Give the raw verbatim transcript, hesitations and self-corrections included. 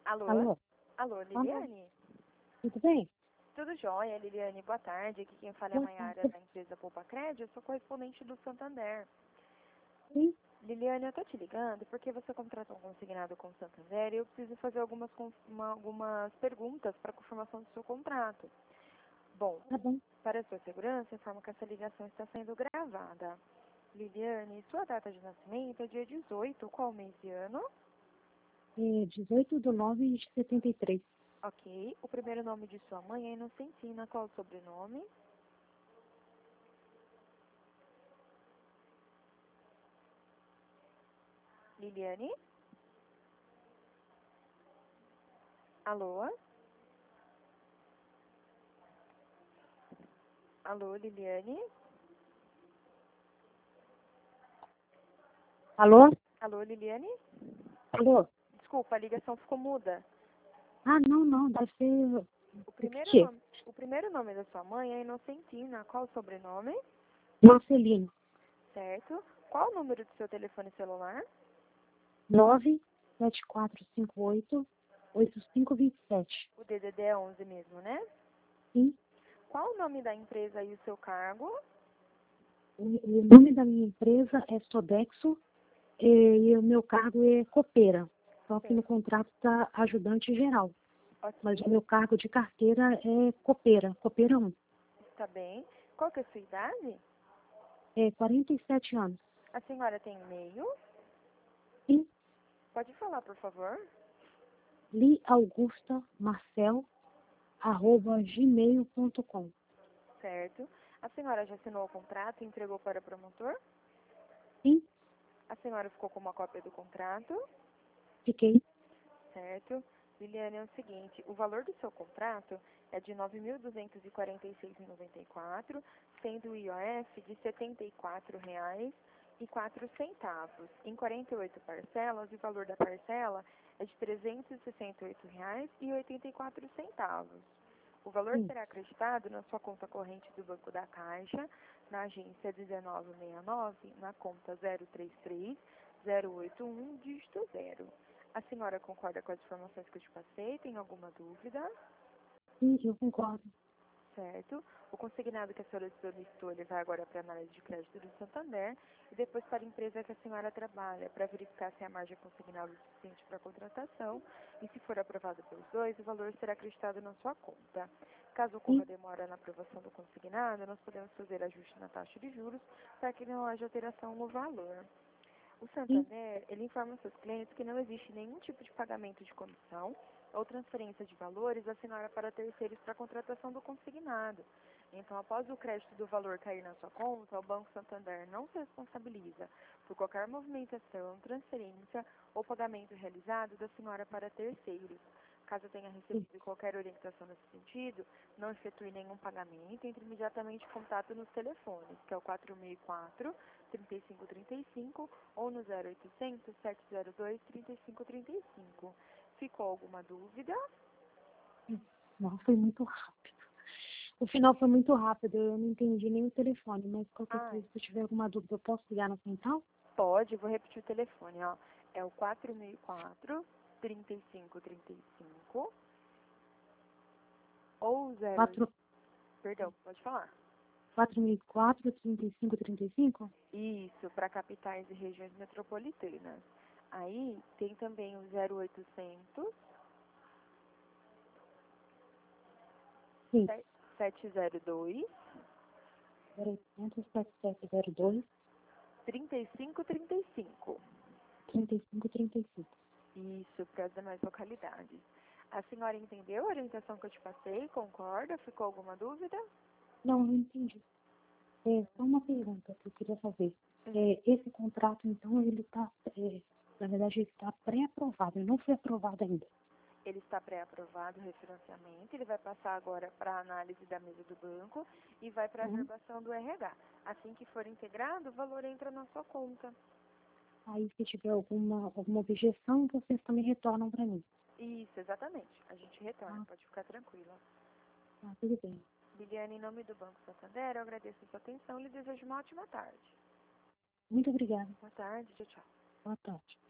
Alô? Alô? Alô, Alô? Liliane? Tudo bem? Tudo jóia, Liliane. Boa tarde. Aqui quem fala é a Boa Maiara tarde. da empresa Poupa Crédito. Eu sou correspondente do Santander. Sim, Liliane, eu tô te ligando porque você contratou um consignado com o Santander e eu preciso fazer algumas, con- uma- algumas perguntas para confirmação do seu contrato. Bom, tá bom. para sua segurança, informo que essa ligação está sendo gravada. Liliane, sua data de nascimento é dia dezoito, qual mês e ano? É dezoito de nove de setenta e três. Ok. O primeiro nome de sua mãe é Inocentina, qual o sobrenome? Liliane? Alô? Alô, Liliane? Alô? Alô, Liliane? Alô? Desculpa, a ligação ficou muda. Ah, não, não, deve ser O o primeiro quê? nome, o primeiro nome da sua mãe é Inocentina. Qual o sobrenome? Marcelino. Certo. Qual o número do seu telefone celular? nove sete quatro cinco oito oito cinco dois sete. O D D D é onze mesmo, né? Sim, Qual o nome da empresa e o seu cargo? o, o nome da minha empresa é Sodexo e, e o meu cargo é copeira. Só que no Certo. contrato está ajudante geral. Mas o Ok, meu cargo de carteira é copeira, copeira um. está bem. Qual que é a sua idade? É quarenta e sete anos. A senhora tem e-mail? Sim, Pode falar, por favor. liaugustamarcel, arroba gmail ponto com. Certo. A senhora já assinou o contrato e entregou para o promotor? Sim, A senhora ficou com uma cópia do contrato? fiquei. Certo. Liliane, é o seguinte, o valor do seu contrato é de nove mil duzentos e quarenta e seis reais e noventa e quatro centavos, sendo o I O F de setenta e quatro reais e quatro centavos. Em quarenta e oito parcelas, o valor da parcela é de trezentos e sessenta e oito reais e oitenta e quatro centavos. O valor Sim, será acreditado na sua conta corrente do Banco da Caixa, na agência dezenove sessenta e nove, na conta zero três três zero oito um, dígito zero. A senhora concorda com as informações que eu te passei? Tem alguma dúvida? sim, eu concordo. Certo. O consignado que a senhora solicitou, ele vai agora para a análise de crédito do Santander e depois para a empresa que a senhora trabalha, para verificar se a margem consignada é suficiente para a contratação e, se for aprovado pelos dois, o valor será acreditado na sua conta. Caso ocorra Sim, demora na aprovação do consignado, nós podemos fazer ajuste na taxa de juros para que não haja alteração no valor. O sim, Santander, ele informa aos seus clientes que não existe nenhum tipo de pagamento de comissão ou transferência de valores assinada para terceiros para a contratação do consignado. Então, após o crédito do valor cair na sua conta, o Banco Santander não se responsabiliza por qualquer movimentação, transferência ou pagamento realizado da senhora para terceiros. Caso tenha sim, recebido qualquer orientação nesse sentido, não efetue nenhum pagamento, entre imediatamente em contato nos telefones, que é o quatro seis quatro, trinta e cinco trinta e cinco ou no zero oitocentos, sete zero dois, trinta e cinco trinta e cinco. Ficou alguma dúvida? sim. Não, foi muito rápido. O final foi muito rápido, eu não entendi nem o telefone, mas qualquer Ah, coisa, se eu tiver alguma dúvida, eu posso ligar na central? pode, vou repetir o telefone, ó. É o quatro seis quatro, trinta e cinco trinta e cinco ou zero... quatro, Perdão, pode falar. quatro mil e quatro, trinta e cinco, trinta e cinco? Isso, para capitais e regiões metropolitanas. Aí tem também o zero oitocentos, Sim, sete zero dois, zero oitocentos, sete sete zero dois, trinta e cinco trinta e cinco. trinta e cinco, trinta e cinco. Isso, para as demais localidades. A senhora entendeu a orientação que eu te passei? Concorda? Ficou alguma dúvida? Não, não entendi. É, só uma pergunta que eu queria fazer. Hum. É, esse contrato, então, ele está, na verdade, ele está pré-aprovado, ele não foi aprovado ainda. Ele está pré-aprovado o refinanciamento, ele vai passar agora para a análise da mesa do banco e vai para a Uhum. averbação do R H. Assim que for integrado, o valor entra na sua conta. Aí, se tiver alguma, alguma objeção, vocês também retornam para mim. Isso, exatamente. A gente retorna, Ah, pode ficar tranquila. tá, tudo bem. Liliane, em nome do Banco Santander, eu agradeço a sua atenção e lhe desejo uma ótima tarde. Muito obrigada. Boa tarde, tchau, tchau. Boa tarde.